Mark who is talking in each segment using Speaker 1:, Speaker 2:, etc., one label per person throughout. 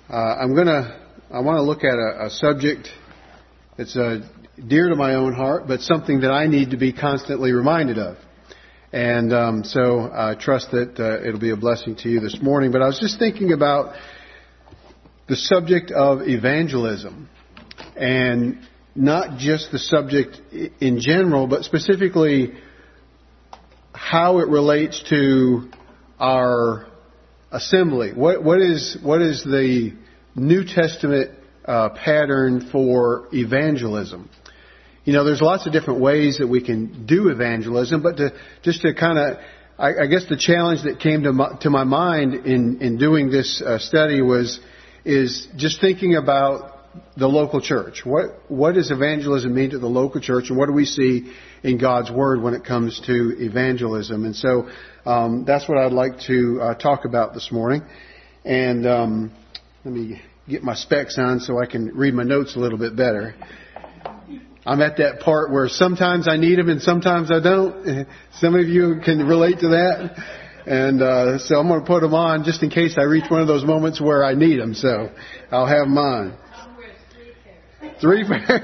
Speaker 1: I want to look at a subject that's dear to my own heart, but something that I need to be constantly reminded of. And so I trust that it'll be a blessing to you this morning. But I was just thinking about the subject of evangelism, and not just the subject in general, but specifically how it relates to our assembly. What is the New Testament pattern for evangelism? You know, there's lots of different ways that we can do evangelism, but I guess the challenge that came to my mind in doing this study is just thinking about the local church. What does evangelism mean to the local church, and what do we see in God's Word when it comes to evangelism? And so that's what I'd like to talk about this morning. And let me get my specs on so I can read my notes a little bit better. I'm at that part where sometimes I need them and sometimes I don't. Some of you can relate to that. And so I'm going to put them on just in case I reach one of those moments where I need them. So I'll have them on. Three pairs.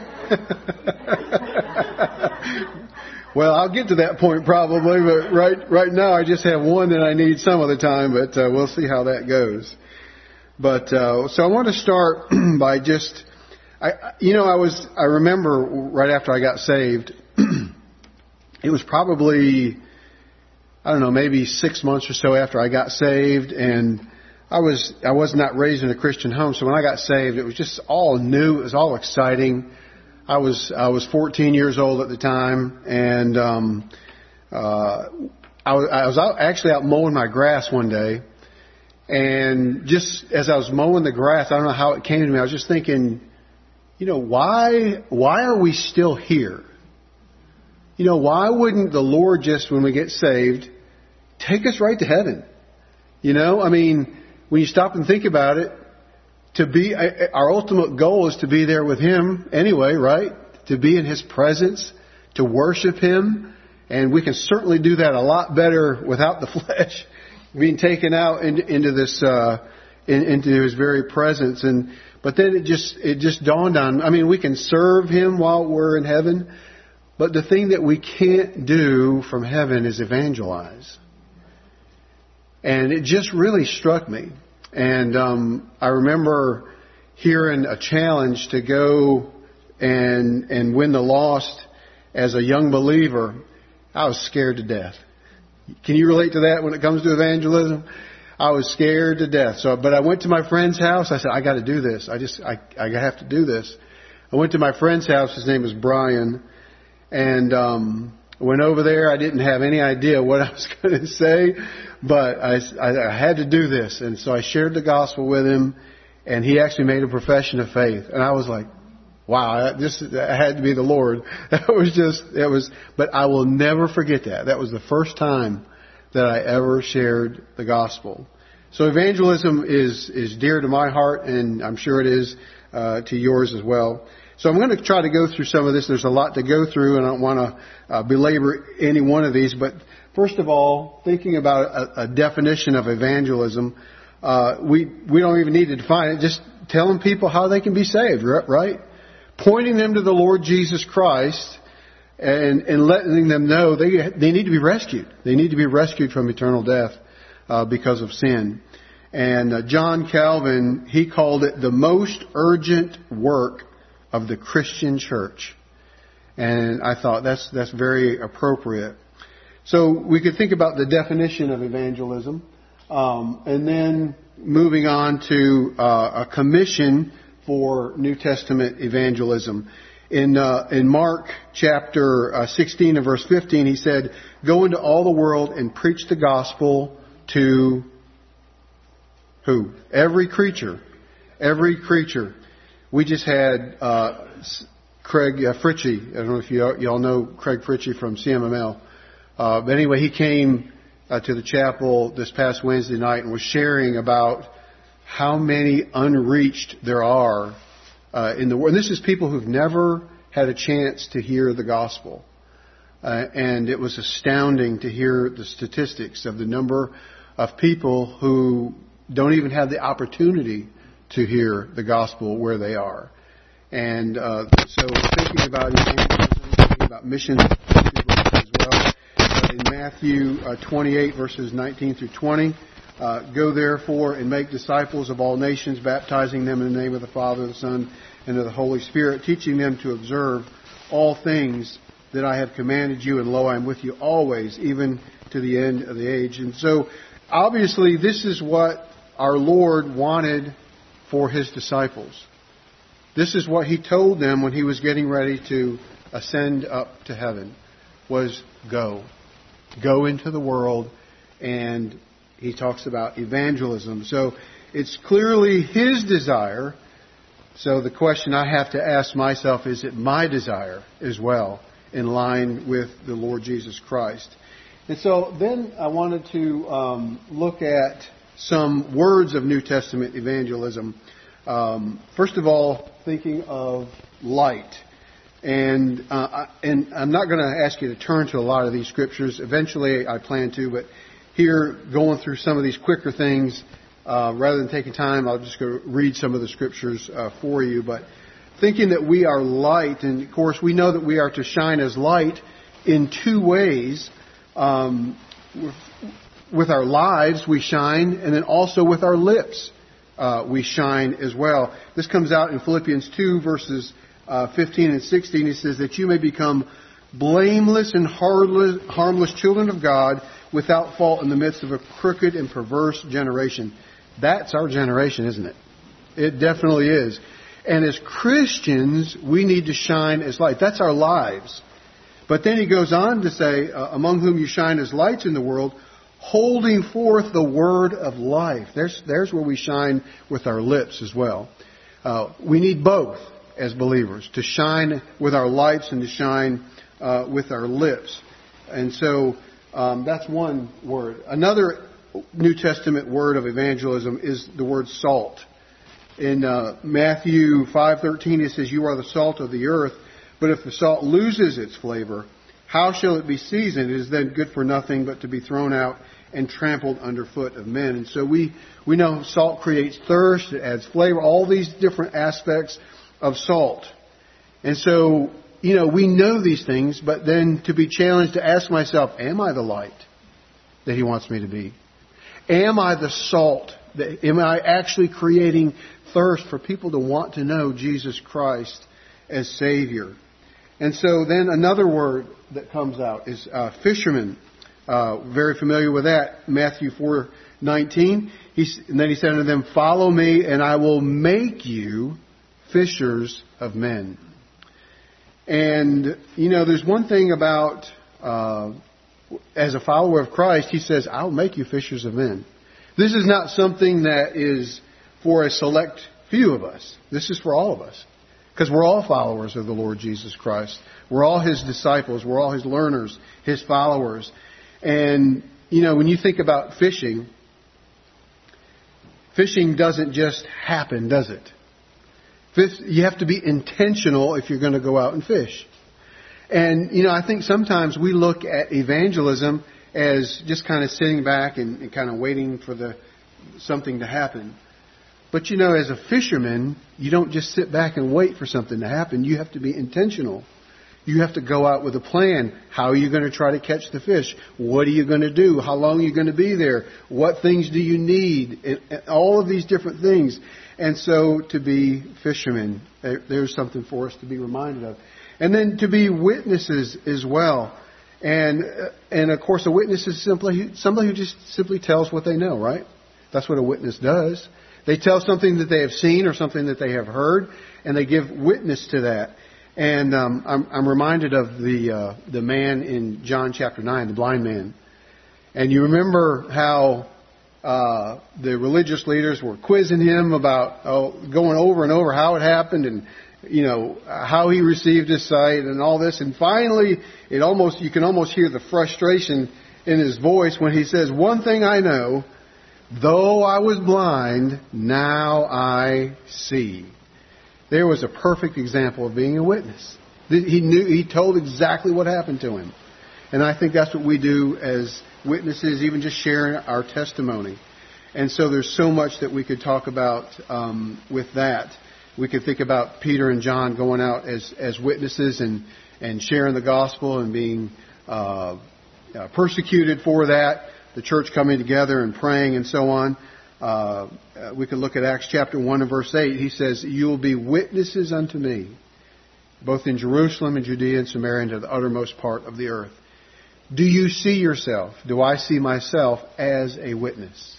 Speaker 1: Well, I'll get to that point probably, but right now I just have one that I need some of the time, but we'll see how that goes. But so I want to start by just, I remember right after I got saved, it was probably, I don't know, maybe 6 months or so after I got saved, and I was not raised in a Christian home, so when I got saved, it was just all new. It was all exciting. I was 14 years old at the time, and I was actually out mowing my grass one day, and just as I was mowing the grass, I don't know how it came to me. I was just thinking, why are we still here? Why wouldn't the Lord just, when we get saved, take us right to heaven? When you stop and think about it, our ultimate goal is to be there with Him anyway, right? To be in His presence, to worship Him. And we can certainly do that a lot better without the flesh being taken out into this, into His very presence. But then it just dawned on, we can serve Him while we're in heaven, but the thing that we can't do from heaven is evangelize. And it just really struck me. And I remember hearing a challenge to go and win the lost as a young believer. I was scared to death. Can you relate to that when it comes to evangelism? I was scared to death. But I went to my friend's house. I said, I got to do this. I have to do this. I went to my friend's house. His name was Brian. And went over there. I didn't have any idea what I was going to say, but I had to do this. And so I shared the gospel with him, and he actually made a profession of faith. And I was like, wow, that had to be the Lord. But I will never forget that. That was the first time that I ever shared the gospel. So evangelism is dear to my heart, and I'm sure it is to yours as well. So I'm going to try to go through some of this. There's a lot to go through, and I don't want to belabor any one of these. But first of all, thinking about a definition of evangelism, we don't even need to define it. Just telling people how they can be saved, right? Pointing them to the Lord Jesus Christ and letting them know they need to be rescued. They need to be rescued from eternal death because of sin. And John Calvin, he called it the most urgent work of the Christian church. And I thought that's very appropriate. So we could think about the definition of evangelism, and then moving on to a commission for New Testament evangelism. In Mark chapter 16 and verse 15, he said, "Go into all the world and preach the gospel to" who? Every creature. Every creature. We just had Craig Fritchie. I don't know if y'all know Craig Fritchie from CMML. But anyway, he came to the chapel this past Wednesday night and was sharing about how many unreached there are in the world. And this is people who've never had a chance to hear the gospel. And it was astounding to hear the statistics of the number of people who don't even have the opportunity to hear the gospel where they are. And so thinking about evangelism, thinking about missions as well. In Matthew 28, verses 19 through 20, go therefore and make disciples of all nations, baptizing them in the name of the Father, the Son, and of the Holy Spirit, teaching them to observe all things that I have commanded you, and lo, I am with you always, even to the end of the age. And so, obviously, this is what our Lord wanted for His disciples. This is what He told them when He was getting ready to ascend up to heaven, was go. Go into the world, and He talks about evangelism. So, it's clearly His desire. So the question I have to ask myself, is it my desire as well, in line with the Lord Jesus Christ? And so then I wanted to look at some words of New Testament evangelism. First of all, thinking of light. And I'm not going to ask you to turn to a lot of these scriptures. Eventually I plan to, but here, going through some of these quicker things, rather than taking time, I'll just go read some of the scriptures for you. But thinking that we are light, and of course we know that we are to shine as light in two ways. With our lives we shine, and then also with our lips we shine as well. This comes out in Philippians 2, verses 15 and 16. He says that you may become blameless and harmless children of God, without fault in the midst of a crooked and perverse generation. That's our generation, isn't it? It definitely is. And as Christians, we need to shine as light. That's our lives. But then he goes on to say, among whom you shine as lights in the world, holding forth the word of life. There's where we shine with our lips as well. We need both as believers, to shine with our lights and to shine with our lips. And so that's one word. Another New Testament word of evangelism is the word salt. In Matthew 5:13 it says, you are the salt of the earth, but if the salt loses its flavor, how shall it be seasoned? It is then good for nothing but to be thrown out and trampled underfoot of men. And so we know salt creates thirst, it adds flavor, all these different aspects of salt. And so, we know these things, but then to be challenged to ask myself, am I the light that He wants me to be? Am I the salt? Am I actually creating thirst for people to want to know Jesus Christ as Savior? And so then another word that comes out is fisherman. Very familiar with that. Matthew 4:19. And then He said unto them, follow me, and I will make you fishers of men. And, there's one thing about, as a follower of Christ, He says, I'll make you fishers of men. This is not something that is for a select few of us. This is for all of us. Because we're all followers of the Lord Jesus Christ. We're all His disciples. We're all His learners, His followers. And, when you think about fishing doesn't just happen, does it? You have to be intentional if you're going to go out and fish. And, I think sometimes we look at evangelism as just kind of sitting back and kind of waiting for something to happen. But, as a fisherman, you don't just sit back and wait for something to happen. You have to be intentional. You have to go out with a plan. How are you going to try to catch the fish? What are you going to do? How long are you going to be there? What things do you need? And all of these different things. And so to be fishermen, there's something for us to be reminded of. And then to be witnesses as well. And of course a witness is simply somebody who just simply tells what they know, right? That's what a witness does. They tell something that they have seen or something that they have heard, and they give witness to that. And I'm reminded of the man in John chapter 9, the blind man. And you remember how the religious leaders were quizzing him about going over and over how it happened and how he received his sight and all this. And finally, you can almost hear the frustration in his voice when he says, "One thing I know, though I was blind, now I see." There was a perfect example of being a witness. He told exactly what happened to him. And I think that's what we do as witnesses, even just sharing our testimony. And so there's so much that we could talk about with that. We could think about Peter and John going out as witnesses and sharing the gospel and being persecuted for that. The church coming together and praying and so on. We could look at Acts chapter 1 and verse 8. He says, "You will be witnesses unto me, both in Jerusalem and Judea and Samaria and to the uttermost part of the earth." Do you see yourself? Do I see myself as a witness?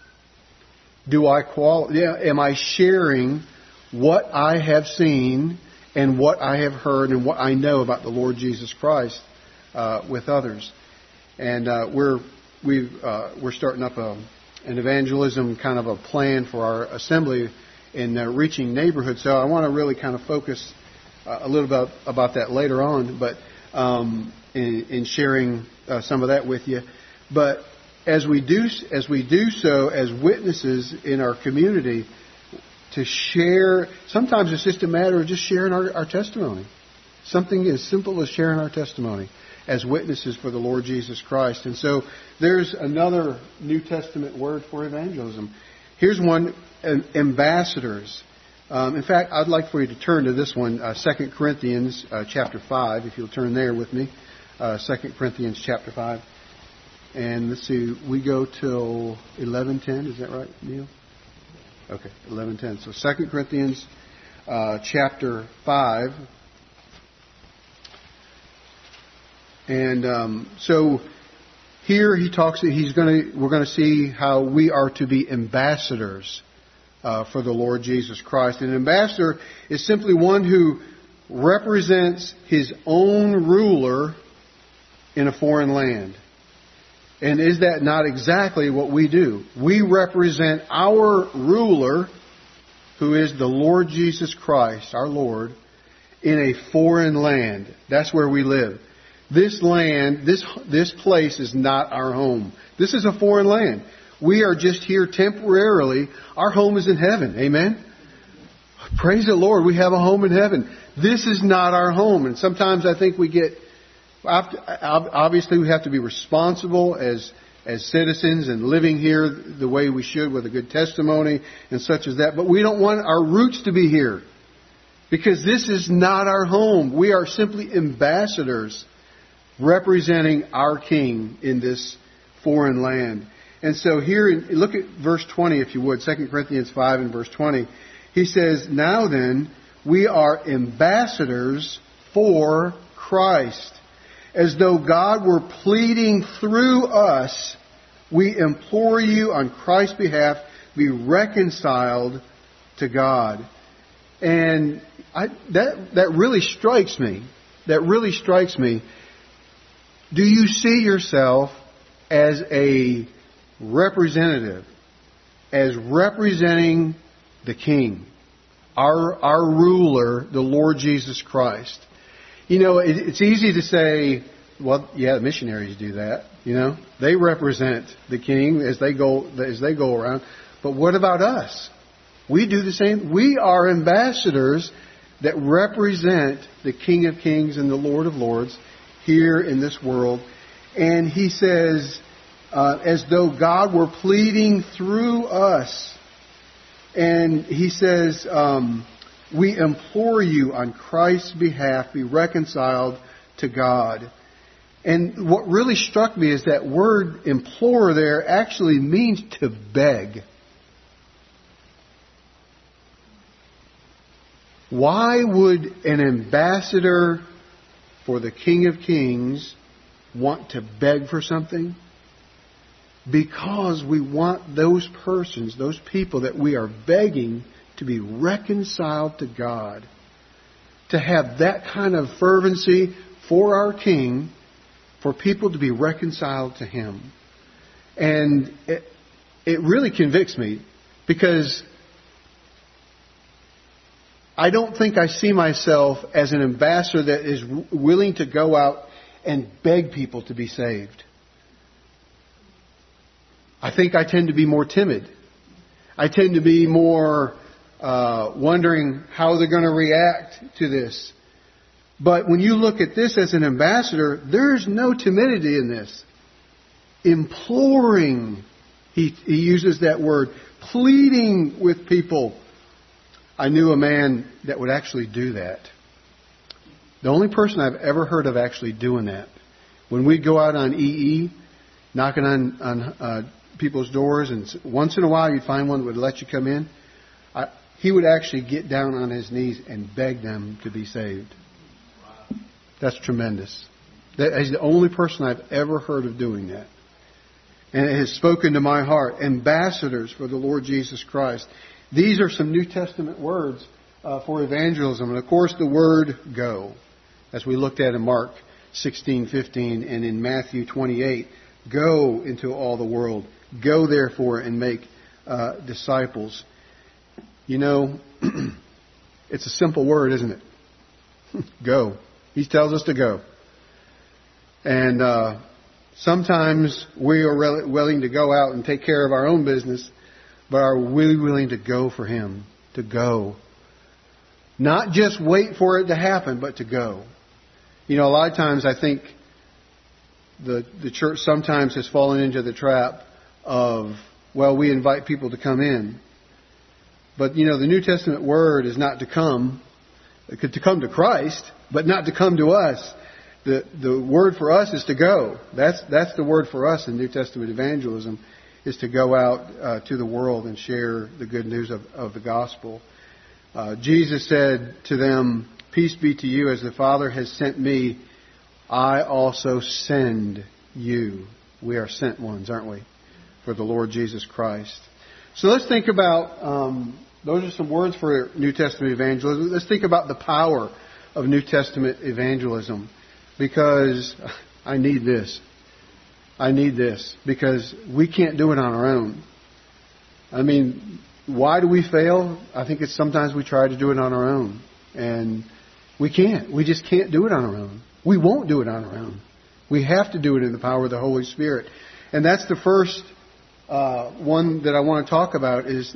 Speaker 1: Am I sharing what I have seen and what I have heard and what I know about the Lord Jesus Christ with others? And we're starting up an evangelism kind of a plan for our assembly in reaching neighborhoods. So I want to really kind of focus a little about that later on, but in sharing some of that with you. But as we do so as witnesses in our community, to share, sometimes it's just a matter of just sharing our testimony. Something as simple as sharing our testimony as witnesses for the Lord Jesus Christ. And so there's another New Testament word for evangelism. Here's one, ambassadors. In fact, I'd like for you to turn to this one, 2 Corinthians chapter 5, if you'll turn there with me. 2 Corinthians chapter 5. And let's see, we go till 11:10, is that right, Neil? Okay, 11:10. So 2 Corinthians chapter 5. And so here he talks. We're going to see how we are to be ambassadors for the Lord Jesus Christ. And an ambassador is simply one who represents his own ruler in a foreign land. And is that not exactly what we do? We represent our ruler, who is the Lord Jesus Christ, our Lord, in a foreign land. That's where we live. This land, this place is not our home. This is a foreign land. We are just here temporarily. Our home is in heaven. Amen? Praise the Lord. We have a home in heaven. This is not our home. And sometimes I think obviously we have to be responsible as citizens and living here the way we should with a good testimony and such as that. But we don't want our roots to be here, because this is not our home. We are simply ambassadors representing our King in this foreign land. And so here, look at verse 20 if you would, 2 Corinthians 5 and verse 20. He says, "Now then, we are ambassadors for Christ. As though God were pleading through us, we implore you on Christ's behalf, be reconciled to God." And that really strikes me. That really strikes me. Do you see yourself as a representative, as representing the King, our ruler, the Lord Jesus Christ? You know, it's easy to say, well, yeah, the missionaries do that. You know, they represent the King as they go around. But what about us? We do the same. We are ambassadors that represent the King of Kings and the Lord of Lords here in this world. And he says, as though God were pleading through us. And he says, we implore you on Christ's behalf, be reconciled to God. And what really struck me is that word implore there actually means to beg. Why would an ambassador for the King of Kings want to beg for something? Because we want those persons, those people that we are begging, to be reconciled to God. To have that kind of fervency for our King, for people to be reconciled to Him. And it really convicts me, because I don't think I see myself as an ambassador that is willing to go out and beg people to be saved. I think I tend to be more timid. I tend to be more wondering how they're going to react to this. But when you look at this as an ambassador, there is no timidity in this. Imploring He uses that word, pleading with people. I knew a man that would actually do that. The only person I've ever heard of actually doing that. When we'd go out on EE, knocking on people's doors, and once in a while you'd find one that would let you come in, he would actually get down on his knees and beg them to be saved. That's tremendous. That is the only person I've ever heard of doing that. And it has spoken to my heart. Ambassadors for the Lord Jesus Christ. These are some New Testament words for evangelism. And of course the word go, as we looked at in Mark 16:15 and in Matthew 28. Go into all the world. Go therefore and make disciples. You know, it's a simple word, isn't it? Go. He tells us to go. And sometimes we are willing to go out and take care of our own business, but are we willing to go for Him? To go. Not just wait for it to happen, but to go. You know, a lot of times I think the church sometimes has fallen into the trap of, well, we invite people to come in. But, you know, the New Testament word is not to come to Christ, but not to come to us. The word for us is to go. That's the word for us in New Testament evangelism, is to go out to the world and share the good news of the gospel. Jesus said to them, "Peace be to you, as the Father has sent me, I also send you." We are sent ones, aren't we? For the Lord Jesus Christ. So let's think about, those are some words for New Testament evangelism. Let's think about the power of New Testament evangelism. Because I need this. I need this. Because we can't do it on our own. I mean, why do we fail? I think it's sometimes we try to do it on our own. And we can't. We just can't do it on our own. We won't do it on our own. We have to do it in the power of the Holy Spirit. And that's the first one that I want to talk about is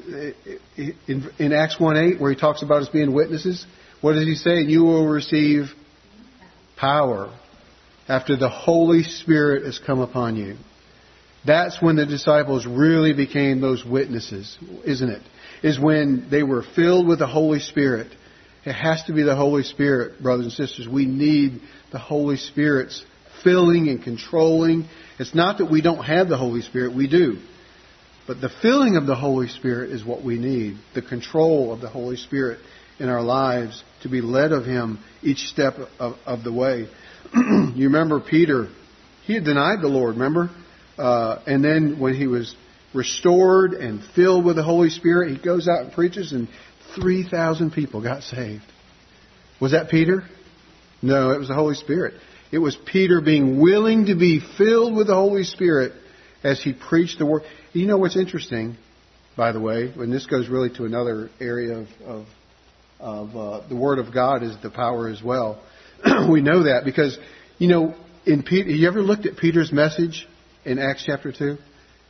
Speaker 1: in Acts 1:8, where he talks about us being witnesses. What does he say? You will receive power after the Holy Spirit has come upon you. That's when the disciples really became those witnesses, isn't it? Is when they were filled with the Holy Spirit. It has to be the Holy Spirit, brothers and sisters. We need the Holy Spirit's filling and controlling. It's not that we don't have the Holy Spirit. We do. But the filling of the Holy Spirit is what we need. The control of the Holy Spirit in our lives, to be led of Him each step of the way. You remember Peter, he had denied the Lord, remember? And then when he was restored and filled with the Holy Spirit, he goes out and preaches, and 3,000 people got saved. Was that Peter? No, it was the Holy Spirit. It was Peter being willing to be filled with the Holy Spirit as he preached the Word. You know what's interesting, by the way, and this goes really to another area of the Word of God is the power as well. We know that because, you know, in Peter, you ever looked at Peter's message in Acts chapter 2?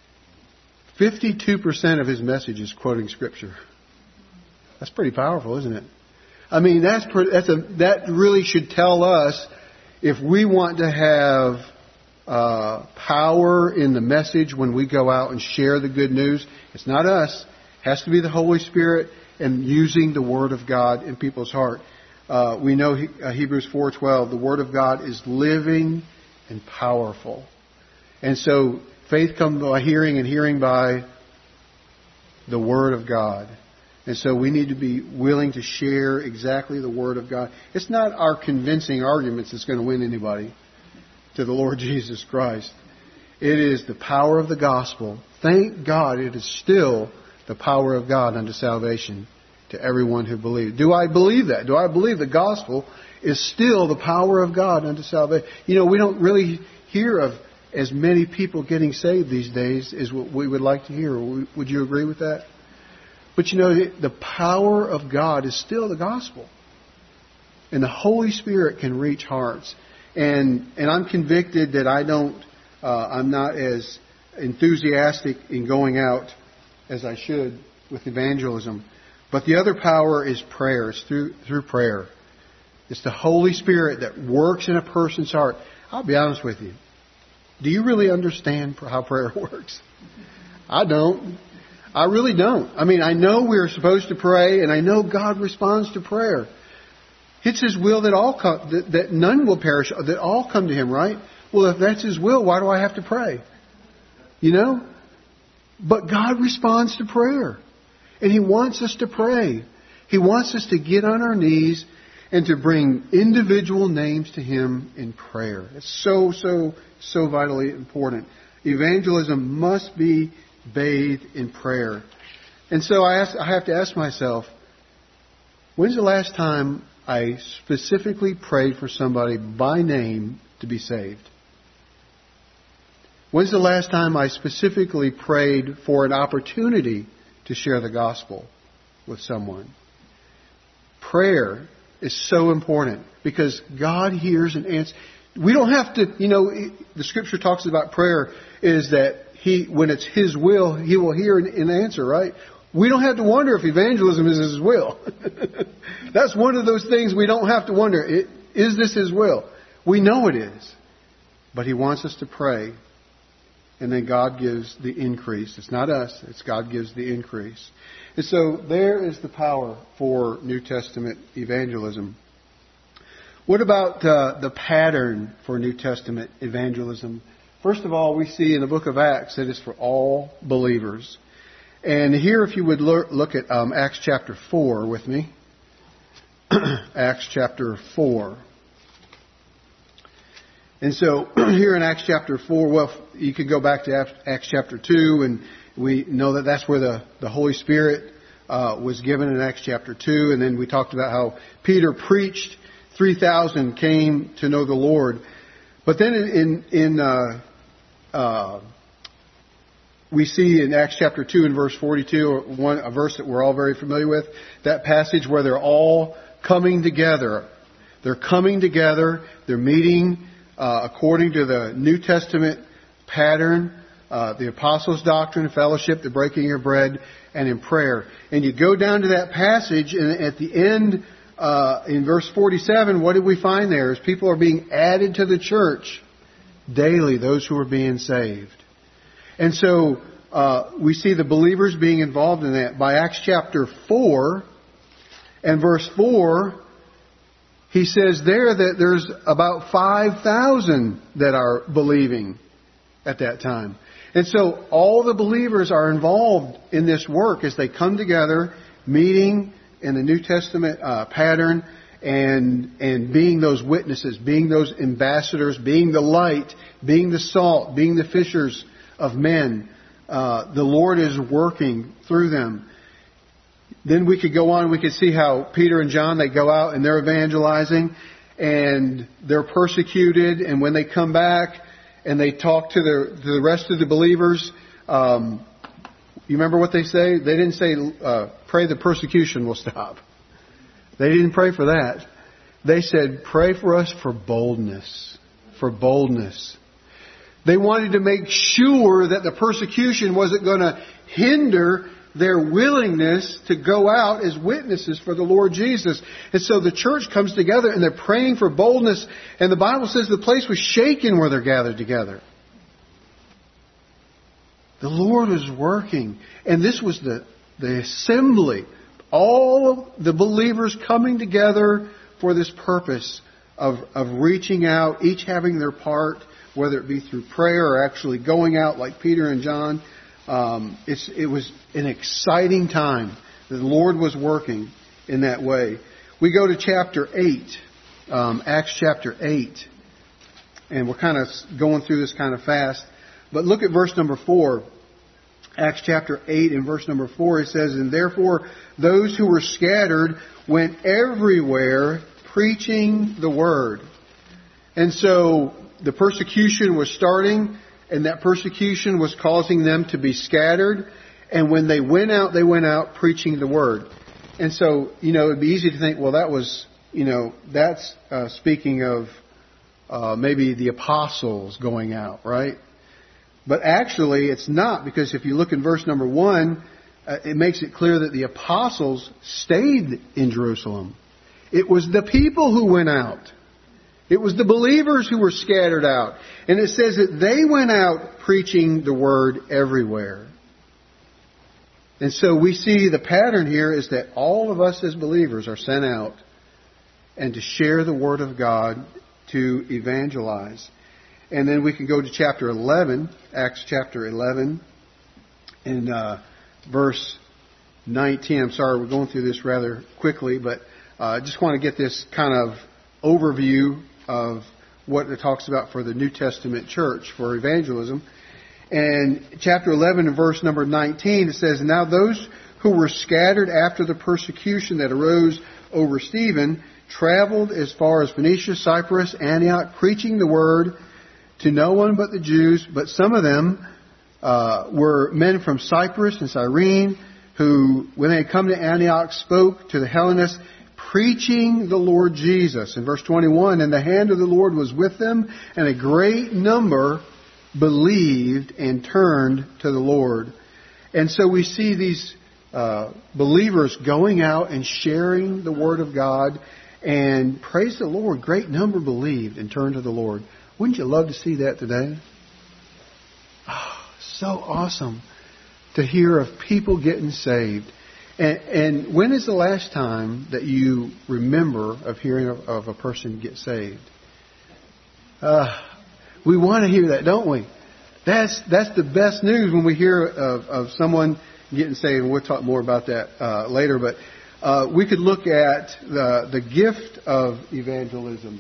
Speaker 1: 52% of his message is quoting Scripture. That's pretty powerful, isn't it? I mean, that really should tell us, if we want to have power in the message when we go out and share the good news, it's not us. It has to be the Holy Spirit and using the Word of God in people's heart. We know Hebrews 4:12, the Word of God is living and powerful. And so faith comes by hearing, and hearing by the Word of God. And so we need to be willing to share exactly the Word of God. It's not our convincing arguments that's going to win anybody to the Lord Jesus Christ. It is the power of the gospel. Thank God it is still the power of God unto salvation to everyone who believes. Do I believe that? Do I believe the gospel is still the power of God unto salvation? You know, we don't really hear of as many people getting saved these days as what we would like to hear. Would you agree with that? But you know, the power of God is still the gospel. And the Holy Spirit can reach hearts. And I'm convicted that I'm not as enthusiastic in going out as I should with evangelism. But the other power is prayer. It's through prayer. It's the Holy Spirit that works in a person's heart. I'll be honest with you. Do you really understand how prayer works? I don't. I really don't. I mean, I know we're supposed to pray, and I know God responds to prayer. It's His will that all come, that none will perish, that all come to Him, right? Well, if that's His will, why do I have to pray? You know? But God responds to prayer. And He wants us to pray. He wants us to get on our knees and to bring individual names to Him in prayer. It's so vitally important. Evangelism must be bathed in prayer. And so I have to ask myself, when's the last time I specifically prayed for somebody by name to be saved? When's the last time I specifically prayed for an opportunity to share the gospel with someone? Prayer is so important because God hears and answers. We don't have to, the Scripture talks about prayer is that when it's His will, He will hear and answer, right? We don't have to wonder if evangelism is His will. That's one of those things we don't have to wonder. Is this His will? We know it is. But He wants us to pray. And then God gives the increase. It's not us. It's God gives the increase. And so there is the power for New Testament evangelism. What about the pattern for New Testament evangelism? First of all, we see in the book of Acts that it's for all believers. And here, if you would look at Acts chapter 4 with me. Acts chapter 4. And so here in Acts chapter 4, well, you could go back to Acts chapter 2, and we know that that's where the Holy Spirit was given in Acts chapter 2. And then we talked about how Peter preached, 3,000 came to know the Lord. But then we see in Acts chapter 2 and verse 42, a verse that we're all very familiar with, that passage where they're all coming together. They're coming together, they're meeting according to the New Testament pattern, the apostles' doctrine, fellowship, the breaking of bread, and in prayer. And you go down to that passage, and at the end, in verse 47, what did we find there? Is people are being added to the church daily, those who are being saved. And so we see the believers being involved in that. By Acts chapter 4 and verse 4, he says there that there's about 5,000 that are believing at that time. And so all the believers are involved in this work as they come together, meeting in the New Testament pattern, and being those witnesses, being those ambassadors, being the light, being the salt, being the fishers of men. The Lord is working through them. Then we could go on, we could see how Peter and John, they go out and they're evangelizing and they're persecuted, and when they come back and they talk to the rest of the believers, you remember what they say? They didn't say, pray the persecution will stop. They didn't pray for that. They said, pray for us for boldness. For boldness. They wanted to make sure that the persecution wasn't going to hinder their willingness to go out as witnesses for the Lord Jesus. And so the church comes together and they're praying for boldness. And the Bible says the place was shaken where they're gathered together. The Lord was working. And this was the assembly. All of the believers coming together for this purpose of reaching out, each having their part, whether it be through prayer or actually going out like Peter and John. It was an exciting time. The Lord was working in that way. We go to chapter 8, Acts chapter 8. And we're kind of going through this kind of fast. But look at verse number 4. Acts chapter 8 and verse number 4, it says, and therefore those who were scattered went everywhere preaching the word. And so the persecution was starting, and that persecution was causing them to be scattered. And when they went out preaching the word. And so, it'd be easy to think, well, that was, that's speaking of maybe the apostles going out, right? But actually, it's not, because if you look in verse number 1, it makes it clear that the apostles stayed in Jerusalem. It was the people who went out. It was the believers who were scattered out. And it says that they went out preaching the word everywhere. And so we see the pattern here is that all of us as believers are sent out and to share the Word of God, to evangelize. And then we can go to chapter 11, Acts chapter 11, and verse 19. I'm sorry, we're going through this rather quickly, but I just want to get this kind of overview of what it talks about for the New Testament church, for evangelism. And chapter 11 and verse number 19, it says, "Now those who were scattered after the persecution that arose over Stephen traveled as far as Phoenicia, Cyprus, Antioch, preaching the word to no one but the Jews. But some of them were men from Cyprus and Cyrene, who, when they had come to Antioch, spoke to the Hellenists, preaching the Lord Jesus." In verse 21, "And the hand of the Lord was with them, and a great number believed and turned to the Lord." And so we see these believers going out and sharing the Word of God, and praise the Lord, great number believed and turned to the Lord. Wouldn't you love to see that today? Oh, so awesome to hear of people getting saved. And when is the last time that you remember of hearing of a person get saved? We want to hear that, don't we? That's the best news when we hear of someone getting saved. And we'll talk more about that later. But we could look at the gift of evangelism.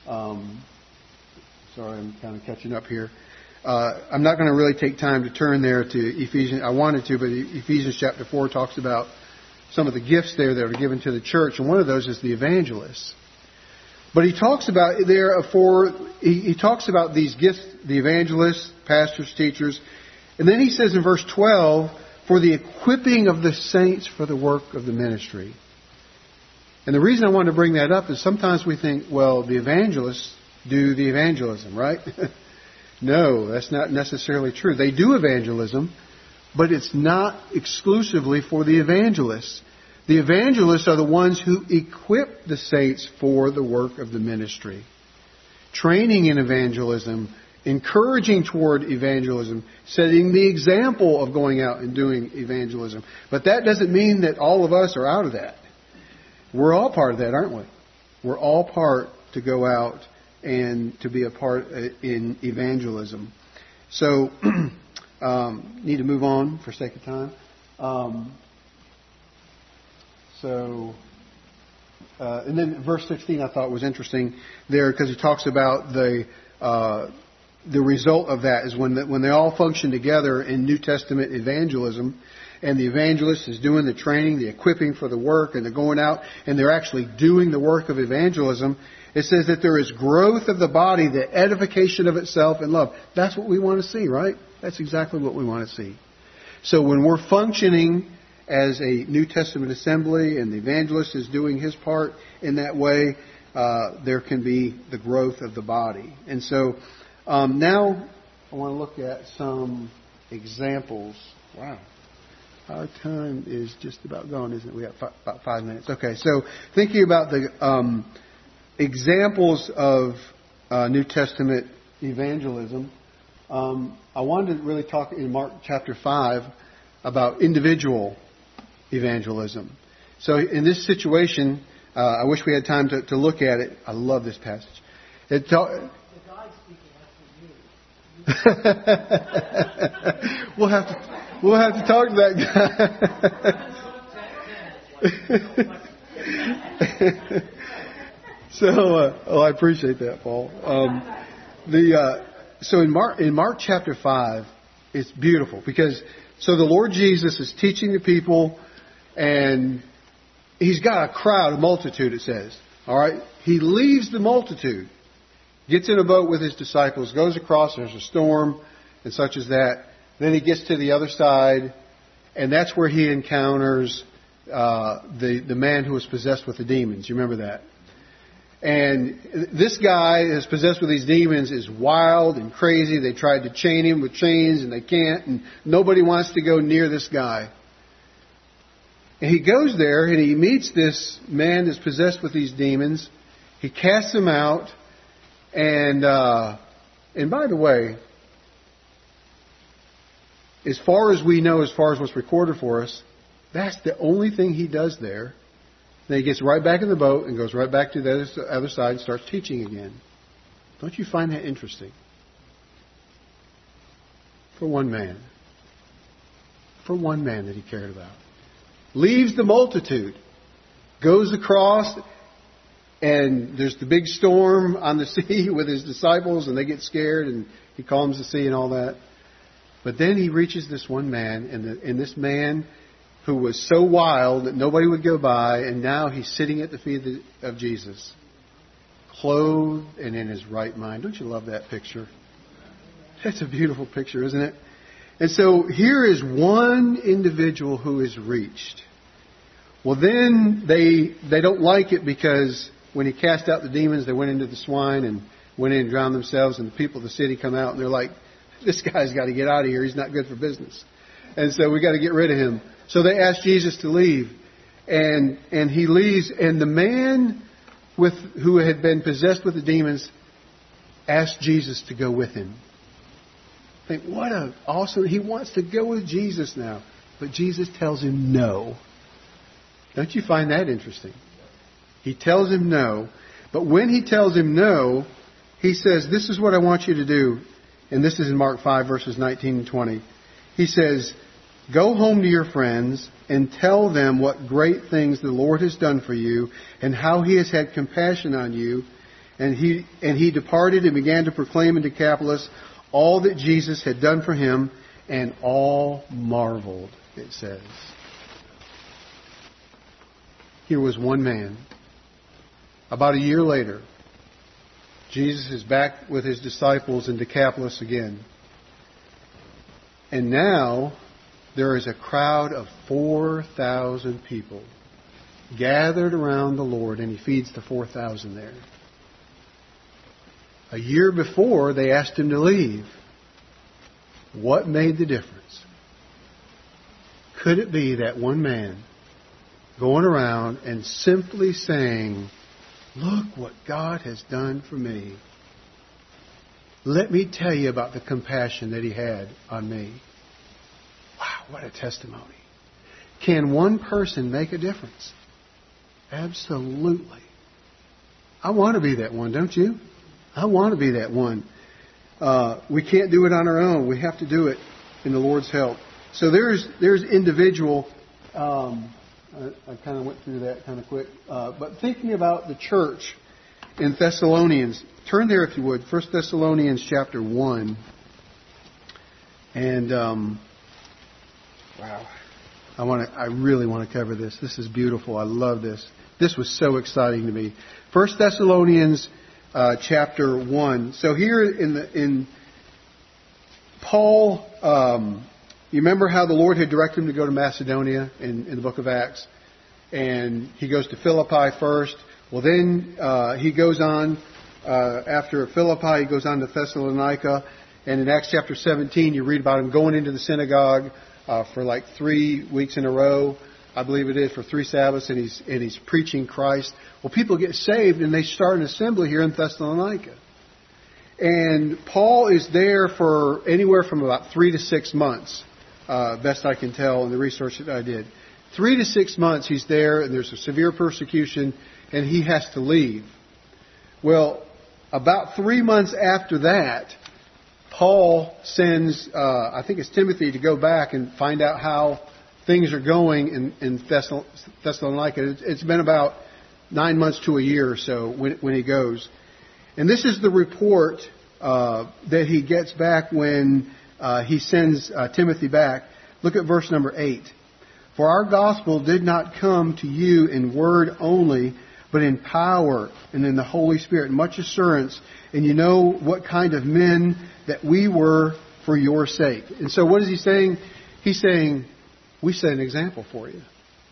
Speaker 1: Sorry, I'm kind of catching up here. I'm not going to really take time to turn there to Ephesians. I wanted to, but Ephesians chapter 4 talks about some of the gifts there that are given to the church. And one of those is the evangelist. But he talks about he talks about these gifts, the evangelists, pastors, teachers. And then he says in verse 12, "For the equipping of the saints for the work of the ministry." And the reason I want to bring that up is sometimes we think, well, the evangelists do the evangelism, right? No, that's not necessarily true. They do evangelism, but it's not exclusively for the evangelists. The evangelists are the ones who equip the saints for the work of the ministry. Training in evangelism, encouraging toward evangelism, setting the example of going out and doing evangelism. But that doesn't mean that all of us are out of that. We're all part of that, aren't we? We're all part to go out and to be a part in evangelism. So, need to move on for sake of time. And then verse 16 I thought was interesting there because he talks about the result of that is when they all function together in New Testament evangelism, and the evangelist is doing the training, the equipping for the work, and they're going out and they're actually doing the work of evangelism. It says that there is growth of the body, the edification of itself in love. That's what we want to see, right? That's exactly what we want to see. So when we're functioning as a New Testament assembly and the evangelist is doing his part in that way, there can be the growth of the body. And so now I want to look at some examples. Wow. Our time is just about gone, isn't it? We have about 5 minutes. Okay, so thinking about the examples of New Testament evangelism, I wanted to really talk in Mark chapter 5 about individual evangelism. So in this situation, I wish we had time to look at it. I love this passage. The guy's speaking after you. We'll have to talk to that guy. So, I appreciate that, Paul. So in Mark chapter 5, it's beautiful because so the Lord Jesus is teaching the people, and he's got a crowd, a multitude. It says, all right. He leaves the multitude, gets in a boat with his disciples, goes across. There's a storm and such as that. Then he gets to the other side, and that's where he encounters the man who was possessed with the demons. You remember that? And this guy is possessed with these demons is wild and crazy. They tried to chain him with chains, and they can't. And nobody wants to go near this guy. And he goes there, and he meets this man that's possessed with these demons. He casts them out. And by the way, as far as we know, as far as what's recorded for us, that's the only thing he does there. Then he gets right back in the boat and goes right back to the other side and starts teaching again. Don't you find that interesting? For one man. For one man that he cared about. Leaves the multitude. Goes across, and there's the big storm on the sea with his disciples, and they get scared, and he calms the sea and all that. But then he reaches this one man, and this man who was so wild that nobody would go by, and now he's sitting at the feet of Jesus, clothed and in his right mind. Don't you love that picture? That's a beautiful picture, isn't it? And so here is one individual who is reached. Well, then they don't like it because when he cast out the demons, they went into the swine and went in and drowned themselves, and the people of the city come out and they're like, this guy's got to get out of here. He's not good for business. And so we got to get rid of him. So they asked Jesus to leave, and he leaves, and the man who had been possessed with the demons asked Jesus to go with him. Think, what a awesome, he wants to go with Jesus now. But Jesus tells him no. Don't you find that interesting? He tells him no. But when he tells him no, he says, this is what I want you to do. And this is in Mark 5, verses 19 and 20. He says, go home to your friends and tell them what great things the Lord has done for you and how He has had compassion on you. And he departed and began to proclaim in Decapolis all that Jesus had done for him, and all marveled, it says. Here was one man. About a year later, Jesus is back with his disciples in Decapolis again. And now there is a crowd of 4,000 people gathered around the Lord, and he feeds the 4,000 there. A year before, they asked him to leave. What made the difference? Could it be that one man going around and simply saying, look what God has done for me. Let me tell you about the compassion that He had on me. Wow, what a testimony. Can one person make a difference? Absolutely. I want to be that one, don't you? I want to be that one. We can't do it on our own. We have to do it in the Lord's help. So there's individual. I kind of went through that kind of quick. But thinking about the church in Thessalonians, turn there if you would. 1 Thessalonians chapter 1. And wow, I really want to cover this. This is beautiful. I love this. This was so exciting to me. 1 Thessalonians chapter 1. So here in Paul, you remember how the Lord had directed him to go to Macedonia in the book of Acts? And he goes to Philippi first. Well, then he goes on, after Philippi, he goes on to Thessalonica. And in Acts chapter 17, you read about him going into the synagogue for like 3 weeks in a row, I believe it is, for 3 Sabbaths, and he's preaching Christ. Well, people get saved, and they start an assembly here in Thessalonica. And Paul is there for anywhere from about 3 to 6 months, best I can tell in the research that I did. 3 to 6 months he's there, and there's a severe persecution, and he has to leave. Well, about 3 months after that, Paul sends, I think it's Timothy, to go back and find out how things are going in Thessalonica. It's been about 9 months to a year or so when he goes. And this is the report that he gets back when he sends Timothy back. Look at verse number 8. For our gospel did not come to you in word only, but in power and in the Holy Spirit, much assurance. And you know what kind of men that we were for your sake. And so what is he saying? He's saying, we set an example for you.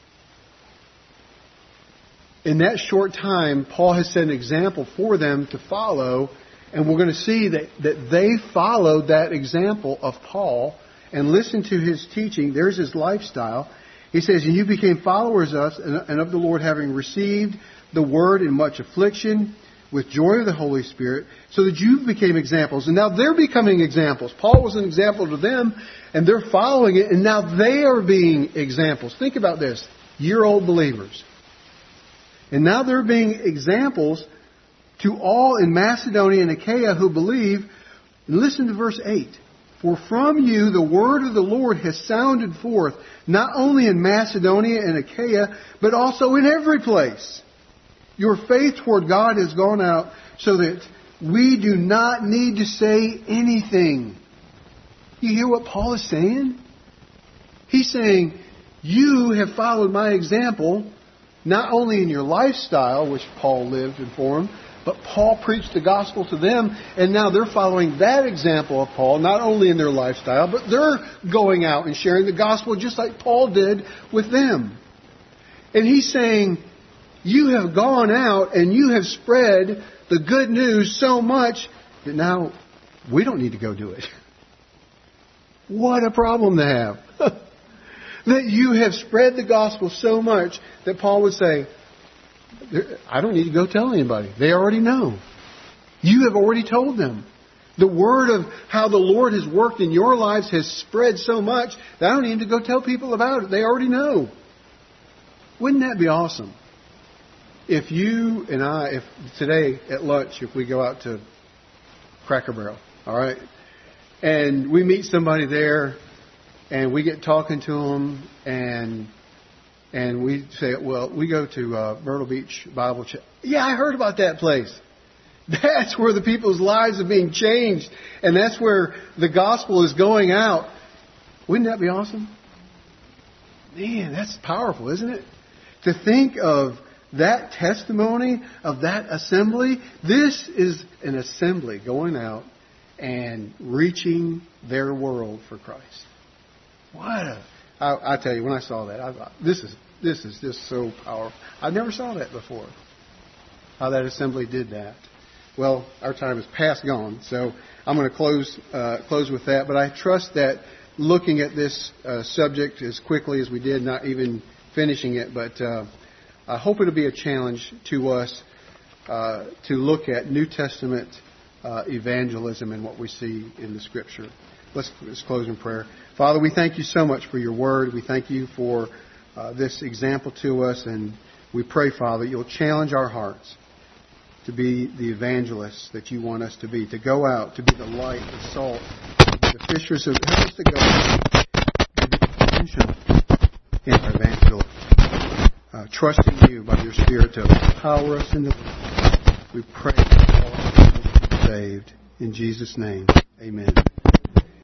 Speaker 1: In that short time, Paul has set an example for them to follow. And we're going to see that they followed that example of Paul and listened to his teaching. There's his lifestyle. He says, and you became followers of us and of the Lord, having received the word in much affliction, with joy of the Holy Spirit, so that you became examples. And now they're becoming examples. Paul was an example to them, and they're following it, and now they are being examples. Think about this. Year-old believers. And now they're being examples to all in Macedonia and Achaia who believe. And listen to verse 8. For from you the word of the Lord has sounded forth, not only in Macedonia and Achaia, but also in every place. Your faith toward God has gone out so that we do not need to say anything. You hear what Paul is saying? He's saying, you have followed my example, not only in your lifestyle, which Paul lived and for him, but Paul preached the gospel to them, and now they're following that example of Paul, not only in their lifestyle, but they're going out and sharing the gospel just like Paul did with them. And he's saying, you have gone out and you have spread the good news so much that now we don't need to go do it. What a problem to have. That you have spread the gospel so much that Paul would say, I don't need to go tell anybody. They already know. You have already told them. The word of how the Lord has worked in your lives has spread so much that I don't need to go tell people about it. They already know. Wouldn't that be awesome? If you and I, if today at lunch, if we go out to Cracker Barrel, all right, and we meet somebody there, and we get talking to them, and we say, well, we go to Myrtle Beach Bible Church. Yeah, I heard about that place. That's where the people's lives are being changed, and that's where the gospel is going out. Wouldn't that be awesome? Man, that's powerful, isn't it? To think of that testimony of that assembly. This is an assembly going out and reaching their world for Christ. I tell you, when I saw that, I thought, this is just so powerful. I never saw that before, how that assembly did that. Well, our time is past gone, so I'm going to close with that. But I trust that looking at this subject as quickly as we did, not even finishing it, but I hope it'll be a challenge to us to look at New Testament evangelism and what we see in the Scripture. Let's close in prayer. Father, we thank you so much for your word. We thank you for this example to us, and we pray, Father, you'll challenge our hearts to be the evangelists that you want us to go out, to be the light, the salt, the fishers of help us to go out and be intentional in our evangelism, trusting you by your Spirit to empower us in the way. We pray that all will be saved. In Jesus' name, amen.